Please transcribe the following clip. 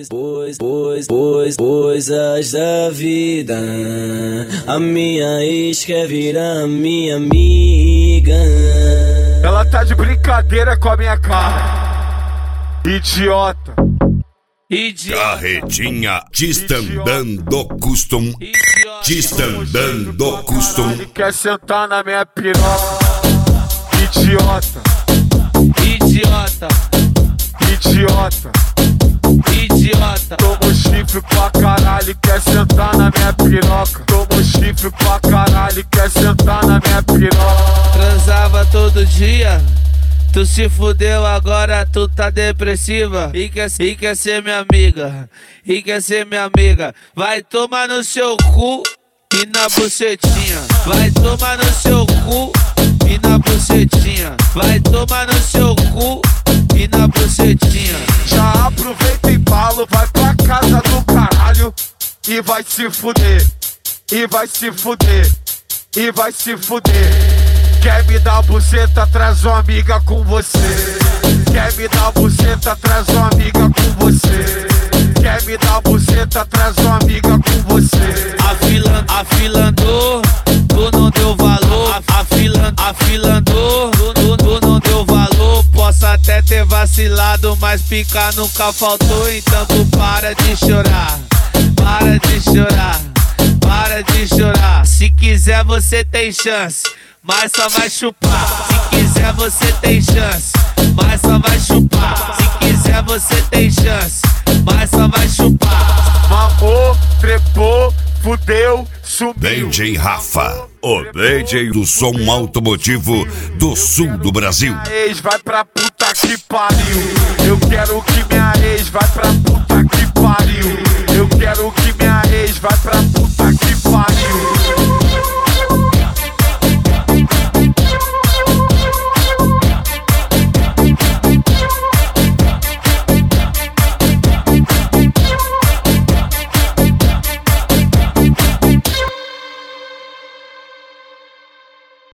coisas da vida. A minha ex quer virar minha amiga. Ela tá de brincadeira com a minha cara. Idiota. Carretinha Distandando Custom. Distandando Custom. Ele quer sentar na minha piroca. Idiota. Idiota. Idiota. Idiota. Tomo chifre pra caralho, quer sentar na minha piroca. Tomo chifre pra caralho, quer sentar na minha piroca. Transava todo dia, tu se fudeu, agora tu tá depressiva. E quer ser minha amiga, e quer ser minha amiga. Vai tomar no seu cu e na bucetinha. Vai tomar no seu cu e na bucetinha. Vai tomar no seu cu e na bucetinha. Já aproveita e embalo, vai pra casa do caralho e vai se fuder, e vai se fuder, e vai se fuder. Quer me dar buceta, traz uma amiga com você. Quer me dar buceta, traz uma amiga com você. Quer me dar buceta, traz uma amiga com você. Afilandou, tu não deu valor. Afilandou, tu não deu valor. Posso até ter vacilado, mas picar nunca faltou. Então tu para de chorar, para de chorar, para de chorar. Se quiser você tem chance, mas só vai chupar. Se quiser você tem chance, mas só vai chupar. Se quiser você tem chance, mas só vai chupar. Mamou, trepou, fudeu, sumiu. DJ Rafa, o DJ do som automotivo do sul do Brasil. Minha ex vai pra puta que pariu. Eu quero que minha ex vai pra puta